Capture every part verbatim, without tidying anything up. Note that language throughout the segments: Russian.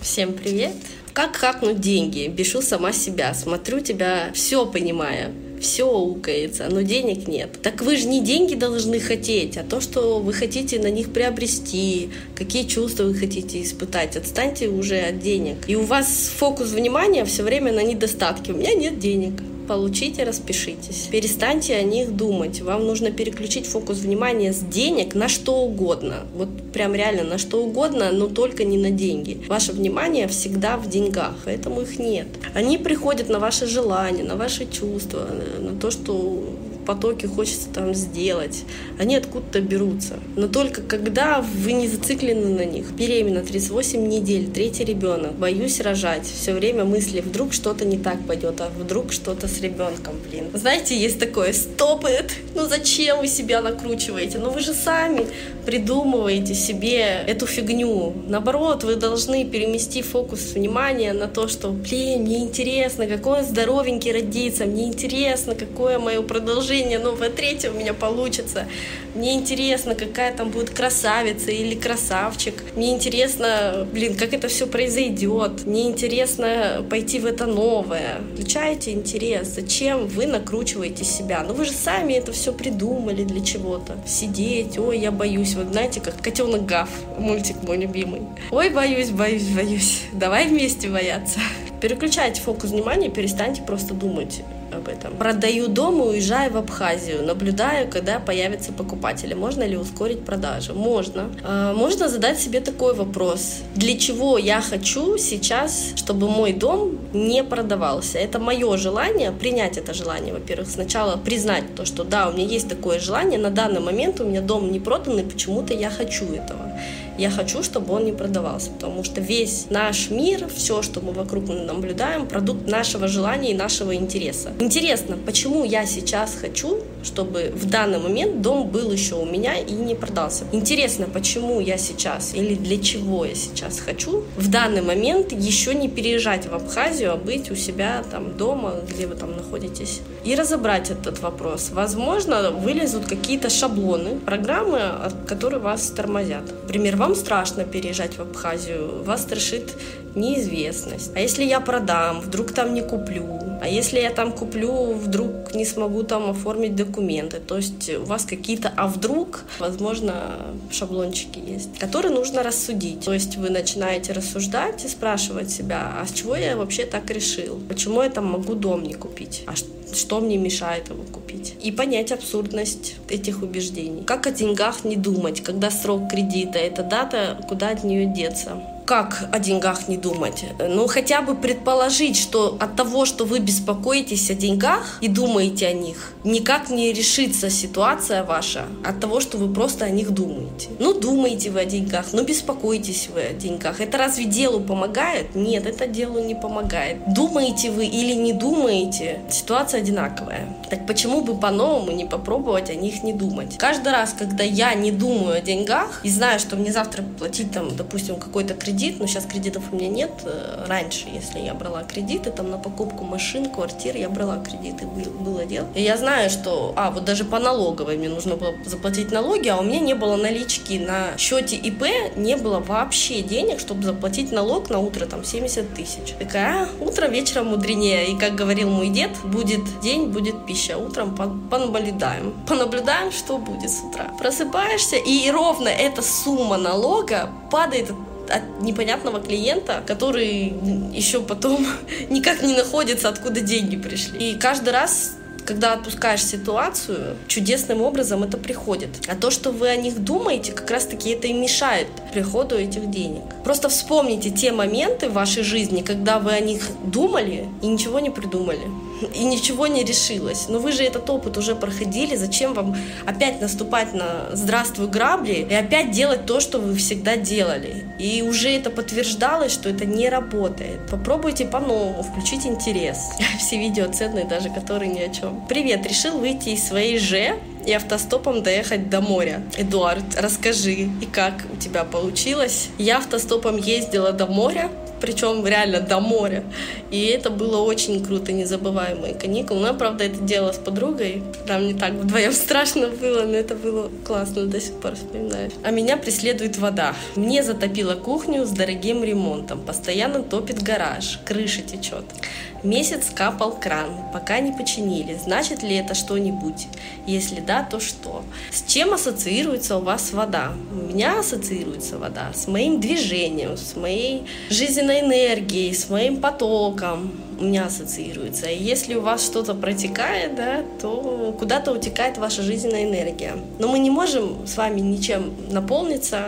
Всем привет! Как хакнуть деньги? Бешу сама себя, смотрю тебя, все понимаю. Все укается, но денег нет. Так вы же не деньги должны хотеть, а то, что вы хотите на них приобрести, какие чувства вы хотите испытать. Отстаньте уже от денег. И у вас фокус внимания все время на недостатке. У меня нет денег. Получите, распишитесь. Перестаньте о них думать. Вам нужно переключить фокус внимания с денег на что угодно. Вот прям реально на что угодно, но только не на деньги. Ваше внимание всегда в деньгах, поэтому их нет. Они приходят на ваши желания, на ваши чувства, на то, что в потоке хочется там сделать. Они откуда-то берутся. Но только когда вы не зациклены на них. Беременна тридцать восемь недель, третий ребенок, боюсь рожать. Все время мысли, вдруг что-то не так пойдет, а вдруг что-то с ребенком, блин. Знаете, есть такое, стоп it, ну зачем вы себя накручиваете? Ну вы же сами придумываете себе эту фигню. Наоборот, вы должны переместить фокус внимания на то, что, блин, мне интересно, какой он здоровенький родится, мне интересно, какое мое продолжение, новое третье у меня получится. Мне интересно, какая там будет красавица или красавчик. Мне интересно, блин, как это все произойдет. Мне интересно пойти в это новое. Включайте интерес. Зачем вы накручиваете себя? Ну вы же сами это все придумали для чего-то. Сидеть, ой, я боюсь. Вот знаете, как котенок Гав, мультик мой любимый. Ой, боюсь, боюсь, боюсь. Давай вместе бояться. Переключайте фокус внимания, перестаньте просто думать об этом. Продаю дом и уезжаю в Абхазию. Наблюдаю, когда появятся покупатели. Можно ли ускорить продажу? Можно. Можно задать себе такой вопрос. Для чего я хочу сейчас, чтобы мой дом не продавался? Это мое желание. Принять это желание, во-первых. Сначала признать то, что да, у меня есть такое желание. На данный момент у меня дом не продан, и почему-то я хочу этого. Я хочу, чтобы он не продавался, потому что весь наш мир, все, что мы вокруг наблюдаем, продукт нашего желания и нашего интереса. Интересно, почему я сейчас хочу, чтобы в данный момент дом был еще у меня и не продался? Интересно, почему я сейчас или для чего я сейчас хочу в данный момент еще не переезжать в Абхазию, а быть у себя там дома, где вы там находитесь, и разобрать этот вопрос. Возможно, вылезут какие-то шаблоны, программы, которые вас тормозят. Например, вам страшно переезжать в Абхазию, вас страшит неизвестность. А если я продам, вдруг там не куплю? А если я там куплю, вдруг не смогу там оформить документы? То есть у вас какие-то «а вдруг», возможно, шаблончики есть, которые нужно рассудить. То есть вы начинаете рассуждать и спрашивать себя, а с чего я вообще так решил? Почему я там могу дом не купить? А что мне мешает его купить? И понять абсурдность этих убеждений. Как о деньгах не думать, когда срок кредита — это дата, куда от нее деться? Как о деньгах не думать? Ну, хотя бы предположить, что от того, что вы беспокоитесь о деньгах и думаете о них, никак не решится ситуация ваша от того, что вы просто о них думаете. Ну, думаете вы о деньгах, ну, беспокоитесь вы о деньгах. Это разве делу помогает? Нет, это делу не помогает. Думаете вы или не думаете, ситуация одинаковая. Так почему бы по-новому не попробовать о них не думать? Каждый раз, когда я не думаю о деньгах и знаю, что мне завтра платить, там, допустим, какой-то кредит, Кредит, но сейчас кредитов у меня нет. Раньше, если я брала кредиты там на покупку машин, квартир, я брала кредиты, было дело. И я знаю, что, а, вот даже по налоговой мне нужно было заплатить налоги, а у меня не было налички на счете ИП, не было вообще денег, чтобы заплатить налог на утро, там, семьдесят тысяч. Такая, а, утро вечером мудренее. И, как говорил мой дед, будет день, будет пища. Утром понаблюдаем. Понаблюдаем, что будет с утра. Просыпаешься, и ровно эта сумма налога падает от непонятного клиента, который еще потом никак не находится, откуда деньги пришли. И каждый раз, когда отпускаешь ситуацию, чудесным образом это приходит. А то, что вы о них думаете, как раз-таки это и мешает приходу этих денег. Просто вспомните те моменты в вашей жизни, когда вы о них думали и ничего не придумали. И ничего не решилось. Но вы же этот опыт уже проходили. Зачем вам опять наступать на «здравствуй, грабли» и опять делать то, что вы всегда делали? И уже это подтверждалось, что это не работает. Попробуйте по-новому, включить интерес. Все видео ценные, даже которые ни о чем. Привет, решил выйти из своей «же» и автостопом доехать до моря. Эдуард, расскажи, и как у тебя получилось? Я автостопом ездила до моря, причем реально до моря. И это было очень круто, незабываемые каникулы. Ну, я, правда, это делала с подругой. Там не так вдвоем страшно было, но это было классно, до сих пор вспоминаю. А меня преследует вода. Мне затопило кухню с дорогим ремонтом. Постоянно топит гараж, крыша течет. Месяц капал кран, пока не починили. Значит ли это что-нибудь? Если да, то что? С чем ассоциируется у вас вода? У меня ассоциируется вода с моим движением, с моей жизненной энергией, с моим потоком. У меня ассоциируется. И если у вас что-то протекает, да, то куда-то утекает ваша жизненная энергия. Но мы не можем с вами ничем наполниться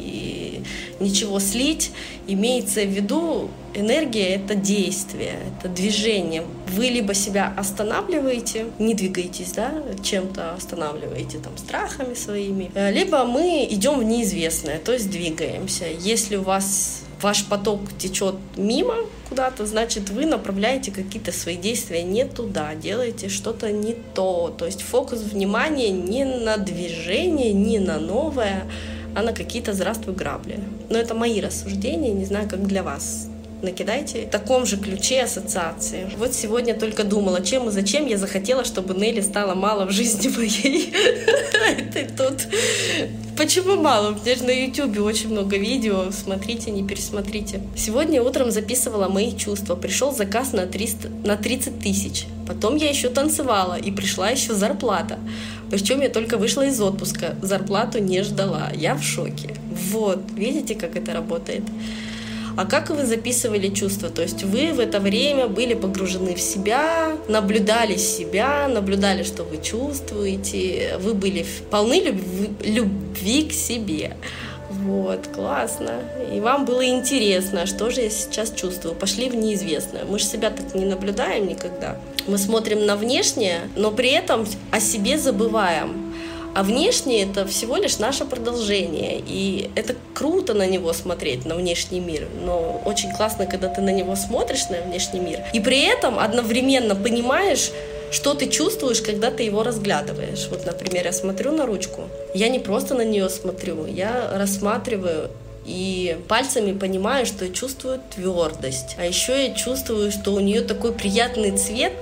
и ничего слить. Имеется в виду, энергия — это действие, это движение. Вы либо себя останавливаете, не двигаетесь, да, чем-то останавливаете, там, страхами своими, либо мы идем в неизвестное, то есть двигаемся. Если у вас ваш поток течет мимо куда-то, значит, вы направляете какие-то свои действия не туда, делаете что-то не то. То есть фокус внимания не на движение, не на новое, а на какие-то здравствуй грабли. Но это мои рассуждения, не знаю, как для вас. Накидайте в таком же ключе ассоциации. Вот сегодня только думала, чем и зачем я захотела, чтобы Нелли стало мало в жизни моей. Это тут. Почему мало? У меня же на ютубе очень много видео. Смотрите, не пересмотрите. Сегодня утром записывала мои чувства. Пришел заказ на триста, на тридцать тысяч. Потом я еще танцевала, и пришла еще зарплата. Причем я только вышла из отпуска. Зарплату не ждала. Я в шоке. Вот, видите, как это работает? А как вы записывали чувства? То есть вы в это время были погружены в себя, наблюдали себя, наблюдали, что вы чувствуете, вы были полны любви, любви к себе. Вот, классно. И вам было интересно, что же я сейчас чувствую. Пошли в неизвестное. Мы же себя так не наблюдаем никогда. Мы смотрим на внешнее, но при этом о себе забываем. А внешнее — это всего лишь наше продолжение. И это круто на него смотреть, на внешний мир. Но очень классно, когда ты на него смотришь, на внешний мир, и при этом одновременно понимаешь, что ты чувствуешь, когда ты его разглядываешь. Вот, например, я смотрю на ручку. Я не просто на нее смотрю, я рассматриваю и пальцами понимаю, что я чувствую твердость. А еще я чувствую, что у нее такой приятный цвет,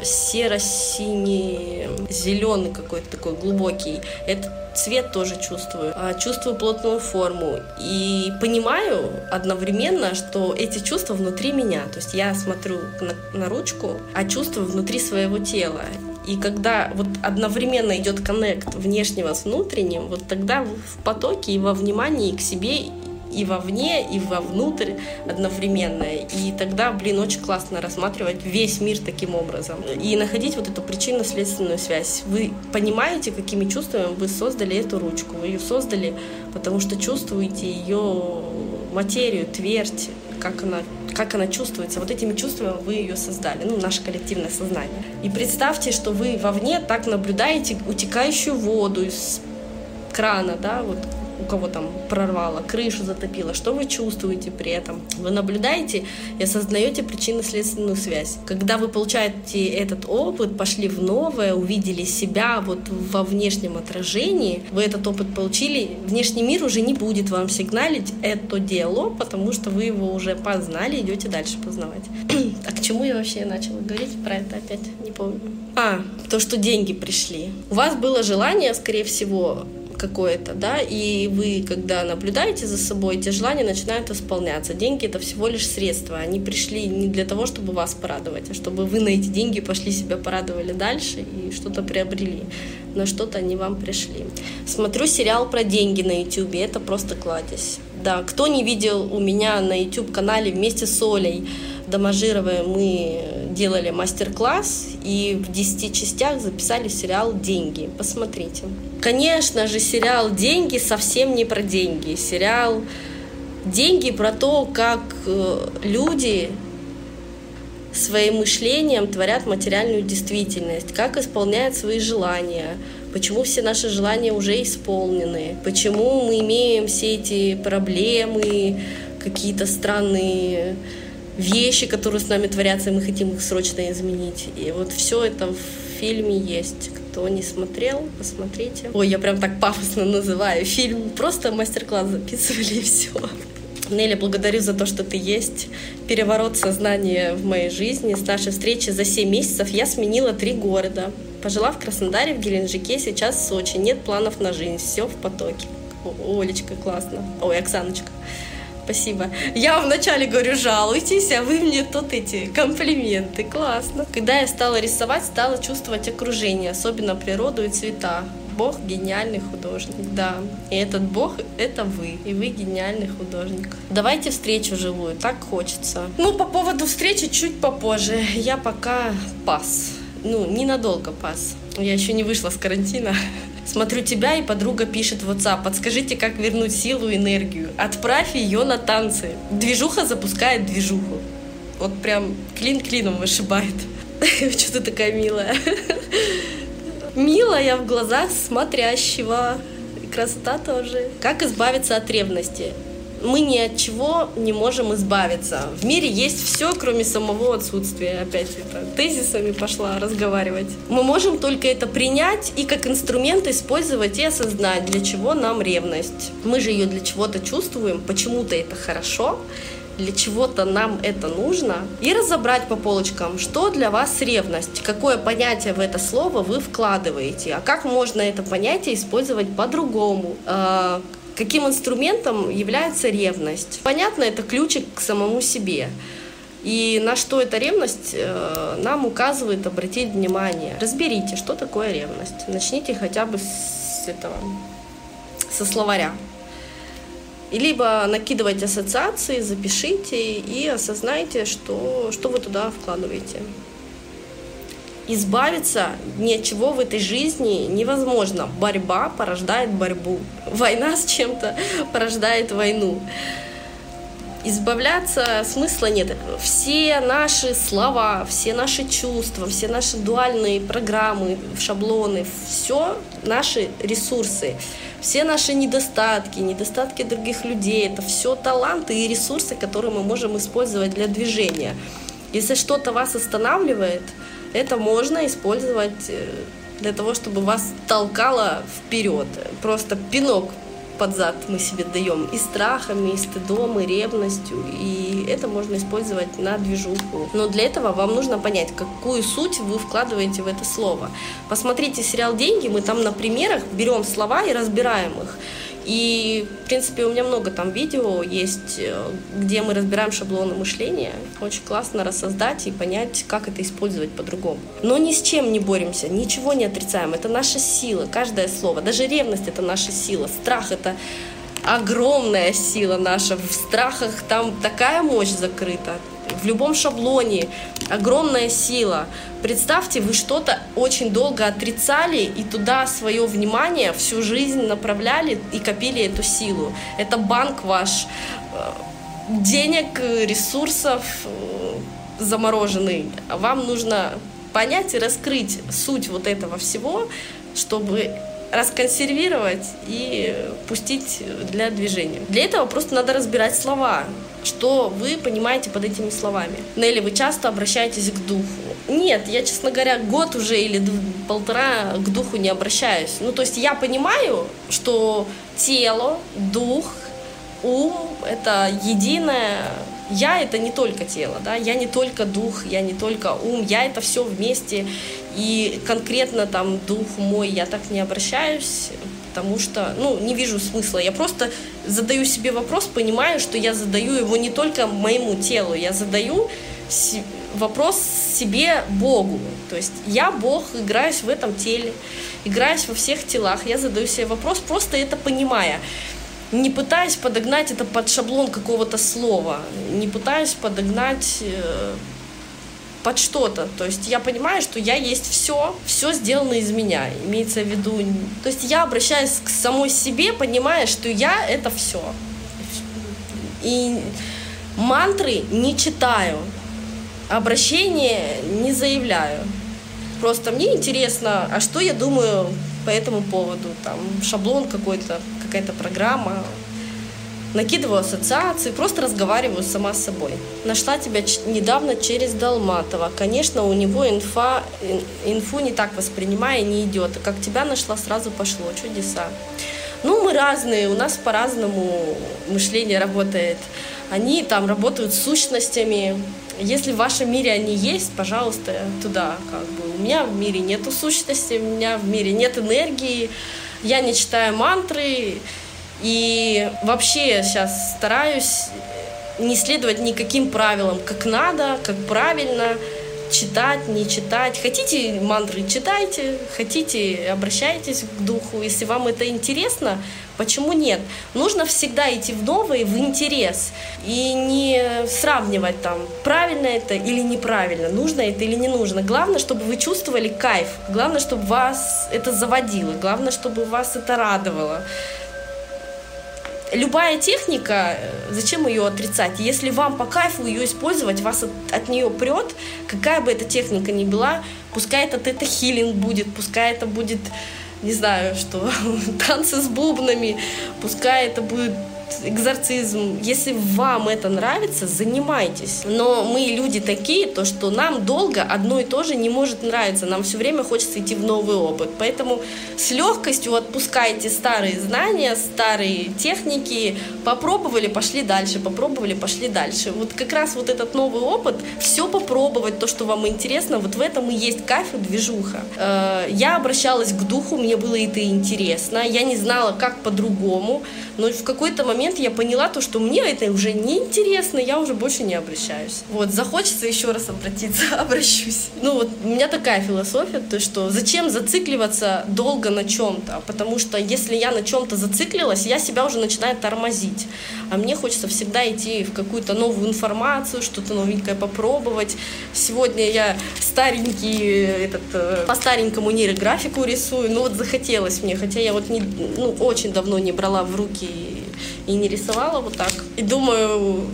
серо-синий, зеленый какой-то такой глубокий. Этот цвет тоже чувствую. Чувствую плотную форму. И понимаю одновременно, что эти чувства внутри меня. То есть я смотрю на, на ручку, а чувствую внутри своего тела. И когда вот одновременно идет коннект внешнего с внутренним, вот тогда в потоке и во внимании к себе, и вовне, и вовнутрь одновременно. И тогда, блин, очень классно рассматривать весь мир таким образом. И находить вот эту причинно-следственную связь. Вы понимаете, какими чувствами вы создали эту ручку. Вы ее создали, потому что чувствуете ее материю, твердь, как она, как она чувствуется. Вот этими чувствами вы ее создали, ну, наше коллективное сознание. И представьте, что вы вовне так наблюдаете утекающую воду из крана, да, вот у кого там прорвало, крышу затопило, что вы чувствуете при этом? Вы наблюдаете и осознаете причинно-следственную связь. Когда вы получаете этот опыт, пошли в новое, увидели себя вот во внешнем отражении, вы этот опыт получили, внешний мир уже не будет вам сигналить это дело, потому что вы его уже познали, идете дальше познавать. А к чему я вообще начала говорить про это опять? Не помню. А, то, что деньги пришли. У вас было желание, скорее всего, какое-то, да, и вы, когда наблюдаете за собой, эти желания начинают исполняться. Деньги — это всего лишь средства. Они пришли не для того, чтобы вас порадовать, а чтобы вы на эти деньги пошли себя порадовали дальше и что-то приобрели. На что-то они вам пришли. Смотрю сериал про деньги на ютубе. Это просто кладезь. Да, кто не видел, у меня на ютуб-канале вместе с Олей Доможировой мы делали мастер-класс и в десяти частях записали сериал «Деньги». Посмотрите. Конечно же, сериал «Деньги» совсем не про деньги. Сериал «Деньги» про то, как люди своим мышлением творят материальную действительность, как исполняют свои желания, почему все наши желания уже исполнены, почему мы имеем все эти проблемы, какие-то странные вещи, которые с нами творятся, и мы хотим их срочно изменить. И вот все это в фильме есть. Кто не смотрел, посмотрите. Ой, я прям так пафосно называю фильм. Просто мастер-класс записывали, и все. Нелли, благодарю за то, что ты есть. Переворот сознания в моей жизни. С нашей встречи за семь месяцев я сменила три города. Пожила в Краснодаре, в Геленджике, сейчас в Сочи. Нет планов на жизнь, все в потоке. О, Олечка, классно. Ой, Оксаночка. Спасибо. Я вам вначале говорю, жалуйтесь, а вы мне тут эти комплименты. Классно. Когда я стала рисовать, стала чувствовать окружение, особенно природу и цвета. Бог — гениальный художник, да. И этот Бог — это вы, и вы гениальный художник. Давайте встречу живую, так хочется. Ну, по поводу встречи чуть попозже. Я пока пас. Ну, ненадолго пас. Я еще не вышла с карантина. Смотрю тебя, и подруга пишет в WhatsApp: подскажите, как вернуть силу и энергию. Отправь ее на танцы. Движуха запускает движуху. Вот прям клин клином вышибает. Что ты такая милая? Милая в глазах смотрящего. И красота тоже. Как избавиться от ревности? Мы ни от чего не можем избавиться. В мире есть все, кроме самого отсутствия. Опять это тезисами пошла разговаривать. Мы можем только это принять и как инструмент использовать и осознать, для чего нам ревность. Мы же ее для чего-то чувствуем, почему-то это хорошо, для чего-то нам это нужно. И разобрать по полочкам, что для вас ревность, какое понятие в это слово вы вкладываете, а как можно это понятие использовать по-другому. Каким инструментом является ревность? Понятно, это ключик к самому себе. И на что эта ревность нам указывает обратить внимание. Разберите, что такое ревность. Начните хотя бы с этого, со словаря. И либо накидывайте ассоциации, запишите и осознайте, что, что вы туда вкладываете. Избавиться ни от чего в этой жизни невозможно. Борьба порождает борьбу. Война с чем-то порождает войну. Избавляться смысла нет. Все наши слова, все наши чувства, все наши дуальные программы, шаблоны, все наши ресурсы, все наши недостатки, недостатки других людей, это все таланты и ресурсы, которые мы можем использовать для движения. Если что-то вас останавливает, это можно использовать для того, чтобы вас толкало вперед. Просто пинок под зад мы себе даем и страхами, и стыдом, и ревностью. И это можно использовать на движуху. Но для этого вам нужно понять, какую суть вы вкладываете в это слово. Посмотрите сериал «Деньги», мы там на примерах берем слова и разбираем их. И, в принципе, у меня много там видео есть, где мы разбираем шаблоны мышления. Очень классно рассоздать и понять, как это использовать по-другому. Но ни с чем не боремся, ничего не отрицаем. Это наша сила, каждое слово. Даже ревность — это наша сила. Страх — это огромная сила наша. В страхах там такая мощь закрыта. В любом шаблоне огромная сила. Представьте, вы что-то очень долго отрицали и туда свое внимание всю жизнь направляли и копили эту силу. Это банк ваш денег, ресурсов замороженный. Вам нужно понять и раскрыть суть вот этого всего, чтобы расконсервировать и пустить для движения. Для этого просто надо разбирать слова, что вы понимаете под этими словами. Нелли, вы часто обращаетесь к духу? Нет, я, честно говоря, год уже или полтора к духу не обращаюсь. Ну, то есть я понимаю, что тело, дух, ум — это единое. Я — это не только тело, да, я не только дух, я не только ум, я — это все вместе. И конкретно там дух мой я так не обращаюсь, потому что, ну, не вижу смысла. Я просто задаю себе вопрос, понимаю, что я задаю его не только моему телу, я задаю вопрос себе, Богу. То есть я Бог, играюсь в этом теле, играюсь во всех телах, я задаю себе вопрос, просто это понимая. Не пытаюсь подогнать это под шаблон какого-то слова, не пытаюсь подогнать э, под что-то. То есть я понимаю, что я есть все, все сделано из меня, имеется в виду. То есть я обращаюсь к самой себе, понимая, что я — это все. И мантры не читаю, обращения не заявляю. Просто мне интересно, а что я думаю по этому поводу, там шаблон какой-то, какая-то программа, накидываю ассоциации, просто разговариваю сама с собой. Нашла тебя недавно через Долматова. Конечно, у него инфа, инфу не так воспринимая, не идет. Как тебя нашла, сразу пошло. Чудеса. Ну, мы разные, у нас по-разному мышление работает. Они там работают с сущностями. Если в вашем мире они есть, пожалуйста, туда. Как бы. У меня в мире нету сущности, у меня в мире нет энергии, я не читаю мантры. И вообще сейчас стараюсь не следовать никаким правилам, как надо, как правильно, читать, не читать. Хотите мантры, читайте, хотите, обращайтесь к духу. Если вам это интересно, почему нет? Нужно всегда идти в новое, в интерес. И не сравнивать там, правильно это или неправильно, нужно это или не нужно. Главное, чтобы вы чувствовали кайф. Главное, чтобы вас это заводило. Главное, чтобы вас это радовало. Любая техника, зачем ее отрицать? Если вам по кайфу ее использовать, вас от, от нее прет, какая бы эта техника ни была, пускай это тета-хилинг будет, пускай это будет, не знаю, что, танцы с бубнами, пускай это будет экзорцизм. Если вам это нравится, занимайтесь. Но мы люди такие, то что нам долго одно и то же не может нравиться. Нам все время хочется идти в новый опыт. Поэтому с легкостью отпускайте старые знания, старые техники. Попробовали, пошли дальше. Попробовали, пошли дальше. Вот как раз вот этот новый опыт, все попробовать, то, что вам интересно, вот в этом и есть кайф и движуха. Я обращалась к духу, мне было это интересно. Я не знала, как по-другому. Но в какой-то момент я поняла то, что мне это уже не интересно, я уже больше не обращаюсь. Вот, захочется еще раз обратиться, обращусь. Ну вот, у меня такая философия, то что зачем зацикливаться долго на чем-то, потому что если я на чем-то зациклилась, я себя уже начинаю тормозить, а мне хочется всегда идти в какую-то новую информацию, что-то новенькое попробовать. Сегодня я старенький, этот, по старенькому нейрографику рисую, ну вот захотелось мне, хотя я вот не, ну, очень давно не брала в руки и не рисовала вот так. И думаю,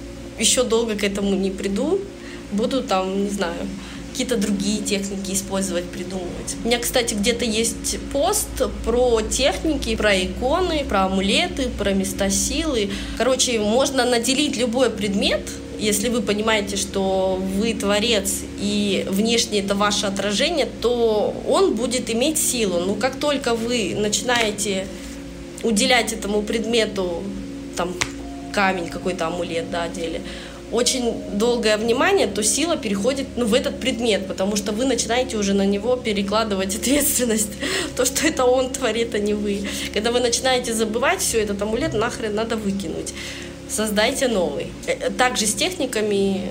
еще долго к этому не приду. Буду там, не знаю, какие-то другие техники использовать, придумывать. У меня, кстати, где-то есть пост про техники, про иконы, про амулеты, про места силы. Короче, можно наделить любой предмет, если вы понимаете, что вы творец и внешне это ваше отражение, то он будет иметь силу. Но как только вы начинаете уделять этому предмету, там, камень, какой-то амулет, да, одели, очень долгое внимание, то сила переходит, ну, в этот предмет, потому что вы начинаете уже на него перекладывать ответственность, то, что это он творит, а не вы. Когда вы начинаете забывать, все, этот амулет нахрен надо выкинуть. Создайте новый. Также с техниками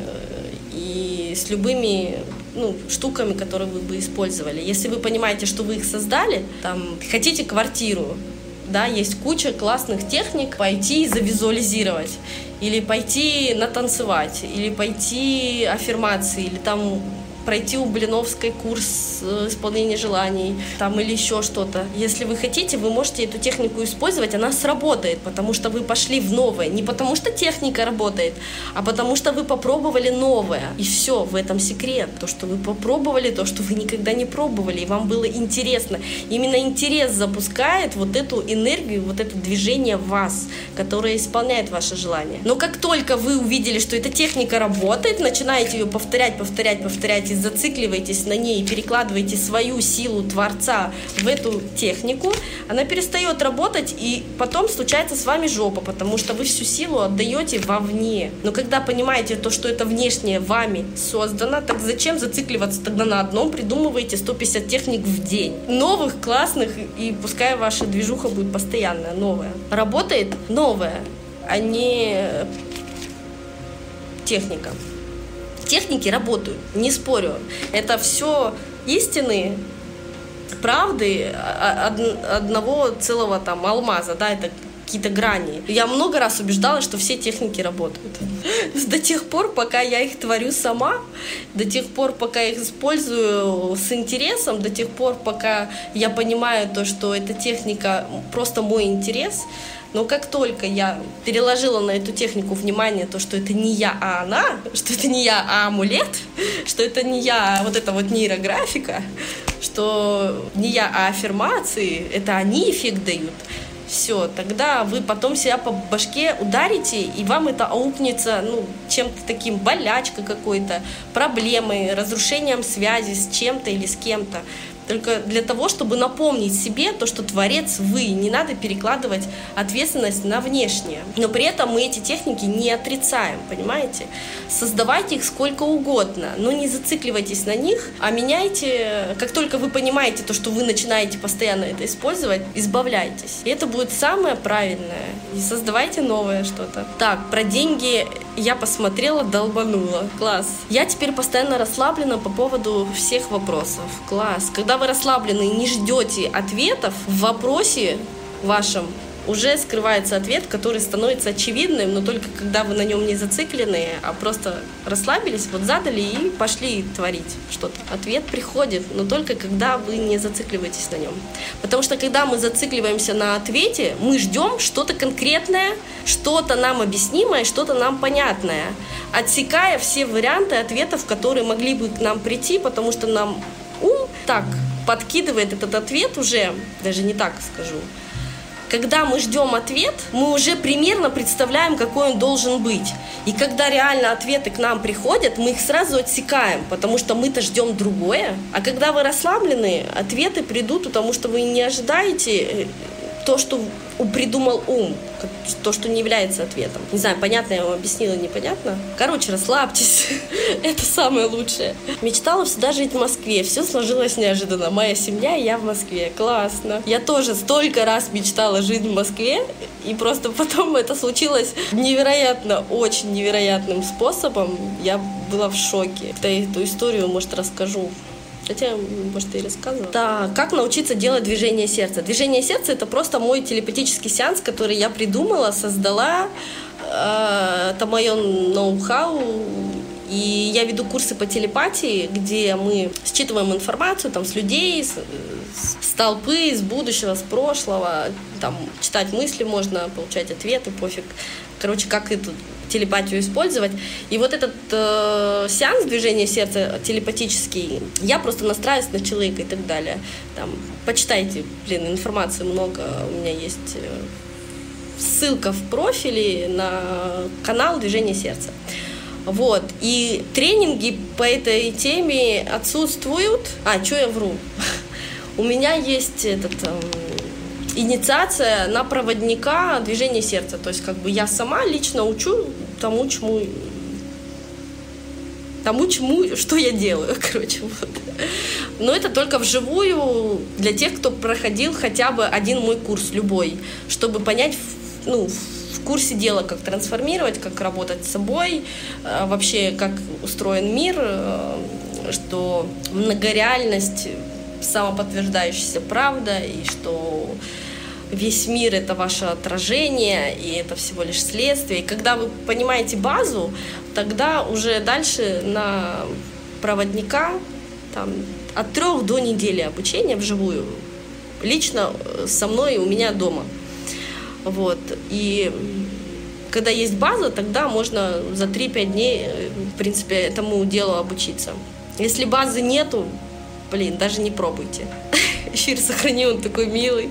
и с любыми, ну, штуками, которые вы бы использовали. Если вы понимаете, что вы их создали, там, хотите квартиру, да, есть куча классных техник, пойти и завизуализировать, или пойти натанцевать, или пойти аффирмации, или там пройти у Блиновской курс исполнения желаний, там, или еще что-то. Если вы хотите, вы можете эту технику использовать, она сработает, потому что вы пошли в новое. Не потому что техника работает, а потому что вы попробовали новое. И все, в этом секрет. То, что вы попробовали, то, что вы никогда не пробовали, и вам было интересно. Именно интерес запускает вот эту энергию, вот это движение в вас, которое исполняет ваше желание. Но как только вы увидели, что эта техника работает, начинаете ее повторять, повторять, повторять, зацикливаетесь на ней, перекладываете свою силу Творца в эту технику, она перестает работать, и потом случается с вами жопа, потому что вы всю силу отдаете вовне. Но когда понимаете то, что это внешнее вами создано, так зачем зацикливаться тогда на одном? Придумываете сто пятьдесят техник в день. Новых, классных, и пускай ваша движуха будет постоянная, новая. Работает новая, а не техника. Техники работают, не спорю. Это все истины, правды одного целого там алмаза, да, это какие-то грани. Я много раз убеждалась, что все техники работают. До тех пор, пока я их творю сама, до тех пор, пока я их использую с интересом, до тех пор, пока я понимаю то, что эта техника просто мой интерес. Но как только я переложила на эту технику внимание, то, что это не я, а она, что это не я, а амулет, что это не я, а вот эта вот нейрографика, что не я, а аффирмации, это они эффект дают, все, тогда вы потом себя по башке ударите, и вам это аукнется, ну, чем-то таким, болячкой какой-то, проблемой, разрушением связи с чем-то или с кем-то. только для того, чтобы напомнить себе то, что творец вы, не надо перекладывать ответственность на внешнее. Но при этом мы эти техники не отрицаем, понимаете? Создавайте их сколько угодно, но не зацикливайтесь на них, а меняйте, как только вы понимаете то, что вы начинаете постоянно это использовать, избавляйтесь. И это будет самое правильное. И создавайте новое что-то. Так, про деньги я посмотрела, долбанула. Класс. Я теперь постоянно расслаблена по поводу всех вопросов. Класс. Когда вы расслаблены и не ждете ответов, в вопросе вашем уже скрывается ответ, который становится очевидным, но только когда вы на нем не зациклены, а просто расслабились, вот задали и пошли творить что-то. Ответ приходит, но только когда вы не зацикливаетесь на нем. Потому что когда мы зацикливаемся на ответе, мы ждем что-то конкретное, что-то нам объяснимое, что-то нам понятное, отсекая все варианты ответов, которые могли бы к нам прийти, потому что нам ум так подкидывает этот ответ уже, даже не так скажу. Когда мы ждем ответ, мы уже примерно представляем, какой он должен быть. И когда реально ответы к нам приходят, мы их сразу отсекаем, потому что мы-то ждем другое. А когда вы расслаблены, ответы придут, потому что вы не ожидаете то, что придумал ум, то, что не является ответом. Не знаю, понятно я вам объяснила, непонятно? Короче, расслабьтесь. Это самое лучшее. Мечтала всегда жить в Москве. Все сложилось неожиданно. Моя семья и я в Москве. Классно. Я тоже столько раз мечтала жить в Москве, и просто потом это случилось невероятно, очень невероятным способом. Я была в шоке. Эту историю, может, расскажу. Хотя, может, и рассказывала. Так, как научиться делать движение сердца? Движение сердца — это просто мой телепатический сеанс, который я придумала, создала. Это мое ноу-хау. И я веду курсы по телепатии, где мы считываем информацию там, с людей, с, с толпы, из будущего, с прошлого. Там, читать мысли можно, получать ответы, пофиг. Короче, как эту телепатию использовать. И вот этот э, сеанс движения сердца телепатический, я просто настраиваюсь на человека и так далее. Там, почитайте, блин, информации много. У меня есть ссылка в профиле на канал движения сердца. Вот. И тренинги по этой теме отсутствуют. А, что я вру? У меня есть этот... инициация на проводника движения сердца. То есть как бы я сама лично учу тому, чему, тому, чему, что я делаю, короче, вот. Но это только вживую для тех, кто проходил хотя бы один мой курс, любой, чтобы понять, ну, в курсе дела, как трансформировать, как работать с собой, вообще, как устроен мир, что многореальность самоподтверждающаяся правда, и что весь мир — это ваше отражение, и это всего лишь следствие. И когда вы понимаете базу, тогда уже дальше на проводника там, от трех до недели обучения вживую. Лично со мной у меня дома. Вот. И когда есть база, тогда можно за три-пять дней, в принципе, этому делу обучиться. Если базы нету, блин, даже не пробуйте. Эфир сохрани, он такой милый.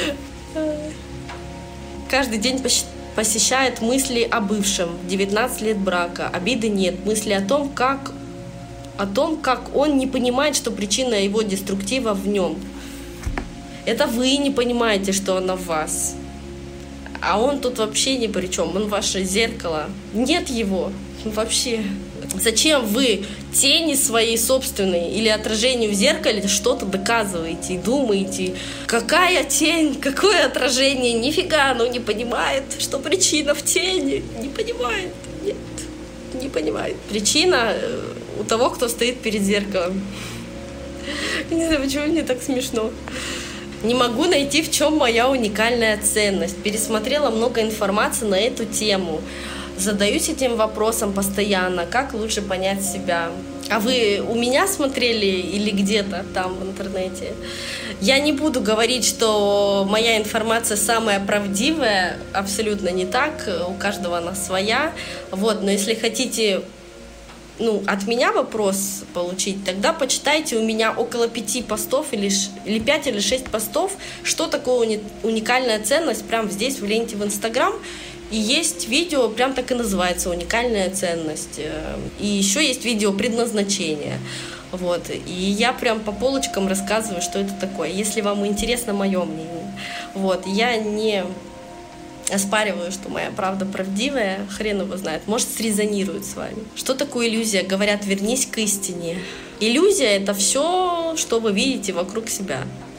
Каждый день посещает мысли о бывшем, девятнадцать лет брака, обиды нет, мысли о том, как, о том, как он не понимает, что причина его деструктива в нем. Это вы не понимаете, что она в вас. А он тут вообще ни при чем, он ваше зеркало. Нет его вообще. Зачем вы тени своей собственной или отражению в зеркале что-то доказываете и думаете, какая тень, какое отражение, нифига оно не понимает, что причина в тени, не понимает, нет, не понимает. Причина у того, кто стоит перед зеркалом. Не знаю, почему мне так смешно. Не могу найти, в чем моя уникальная ценность. Пересмотрела много информации на эту тему. Задаюсь этим вопросом постоянно, как лучше понять себя. А вы у меня смотрели или где-то там в интернете? Я не буду говорить, что моя информация самая правдивая, абсолютно не так, у каждого она своя. Вот, но если хотите, ну, от меня вопрос получить, тогда почитайте, у меня около пяти постов или, или пять или шесть постов, что такое уникальная ценность, прямо здесь в ленте в Инстаграм. И есть видео, прям так и называется, уникальная ценность. И еще есть видео предназначение. Вот. И я прям по полочкам рассказываю, что это такое, если вам интересно мое мнение. Вот. Я не оспариваю, что моя правда правдивая, хрен его знает, может, срезонирует с вами. Что такое иллюзия? Говорят, вернись к истине. Иллюзия — это все, что вы видите вокруг себя.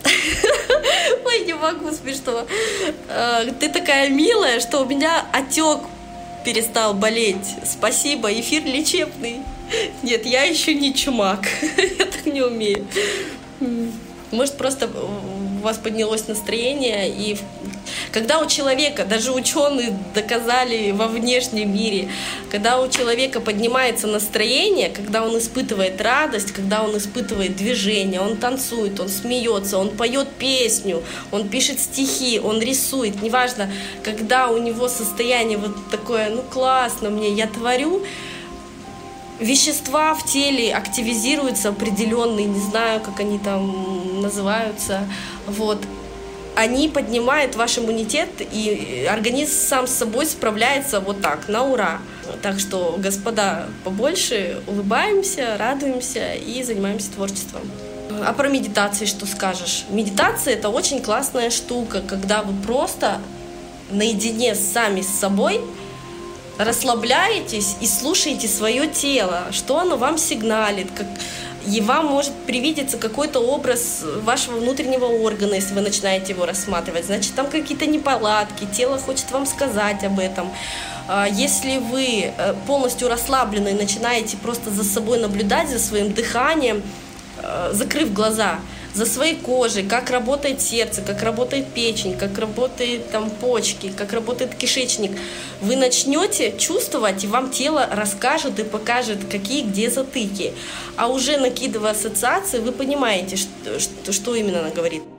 Ой, не могу, смешно. Ты такая милая, что у меня отек перестал болеть. Спасибо, эфир лечебный. Нет, я еще не чумак. Я так не умею. Может, просто у вас поднялось настроение, и когда у человека, даже ученые доказали во внешнем мире, когда у человека поднимается настроение, когда он испытывает радость, когда он испытывает движение, он танцует, он смеется, он поет песню, он пишет стихи, он рисует, неважно, когда у него состояние вот такое, ну классно мне, я творю, вещества в теле активизируются определенные, не знаю, как они там называются, вот. Они поднимают ваш иммунитет, и организм сам с собой справляется вот так, на ура. Так что, господа, побольше улыбаемся, радуемся и занимаемся творчеством. А про медитации что скажешь? Медитация — это очень классная штука, когда вы просто наедине сами с собой расслабляетесь и слушаете свое тело, что оно вам сигналит, как... и вам может привидеться какой-то образ вашего внутреннего органа, если вы начинаете его рассматривать. Значит, там какие-то неполадки, тело хочет вам сказать об этом. Если вы полностью расслаблены и начинаете просто за собой наблюдать, за своим дыханием, закрыв глаза, за своей кожей, как работает сердце, как работает печень, как работают там почки, как работает кишечник, вы начнете чувствовать, и вам тело расскажет и покажет, какие где затыки. А уже накидывая ассоциации, вы понимаете, что, что, что именно она говорит.